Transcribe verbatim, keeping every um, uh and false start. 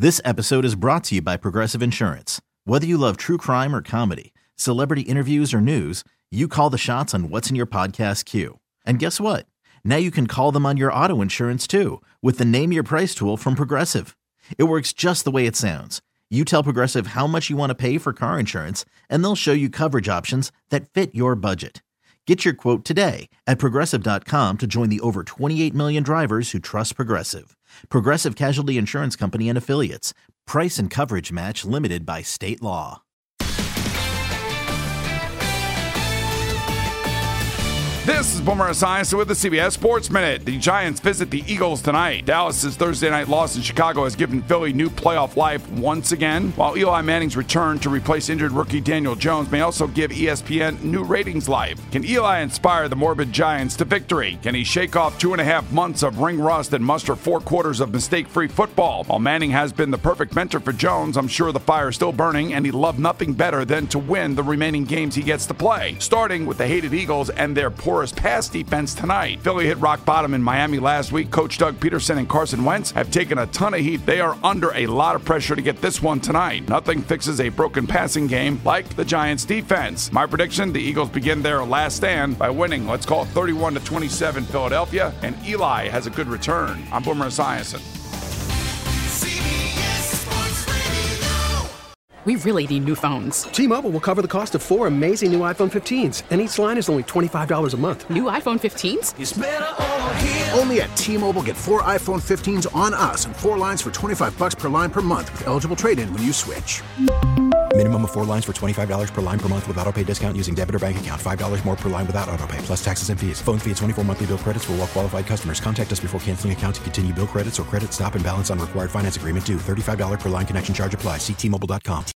This episode is brought to you by Progressive Insurance. Whether you love true crime or comedy, celebrity interviews or news, you call the shots on what's in your podcast queue. And guess what? Now you can call them on your auto insurance too with the Name Your Price tool from Progressive. It works just the way it sounds. You tell Progressive how much you want to pay for car insurance, and they'll show you coverage options that fit your budget. Get your quote today at Progressive dot com to join the over twenty-eight million drivers who trust Progressive. Progressive Casualty Insurance Company and Affiliates. Price and coverage match limited by state law. This is Boomer Esiason with the C B S Sports Minute. The Giants visit the Eagles tonight. Dallas's Thursday night loss in Chicago has given Philly new playoff life once again, while Eli Manning's return to replace injured rookie Daniel Jones may also give E S P N new ratings life. Can Eli inspire the morbid Giants to victory? Can he shake off two and a half months of ring rust and muster four quarters of mistake-free football? While Manning has been the perfect mentor for Jones, I'm sure the fire is still burning, and he'd love nothing better than to win the remaining games he gets to play, starting with the hated Eagles and their poor pass defense tonight. Philly hit rock bottom in Miami last week. Coach Doug Peterson and Carson Wentz have taken a ton of heat. They are under a lot of pressure to get this one tonight. Nothing fixes a broken passing game like the Giants defense. My prediction, the Eagles begin their last stand by winning, let's call it thirty-one to twenty-seven Philadelphia, and Eli has a good return. I'm Boomer Esiason. We really need new phones. T-Mobile will cover the cost of four amazing new iPhone fifteens, and each line is only twenty-five dollars a month. New iPhone fifteens? It's better over here. Only at T-Mobile, get four iPhone fifteens on us and four lines for twenty-five dollars per line per month with eligible trade-in when you switch. Minimum of four lines for twenty-five dollars per line per month with auto pay discount using debit or bank account. five dollars more per line without auto pay, plus taxes and fees. Phone fee at twenty-four monthly bill credits for well-qualified customers. Contact us before canceling account to continue bill credits or credit stop and balance on required finance agreement due. thirty-five dollars per line connection charge applies. See T Mobile dot com.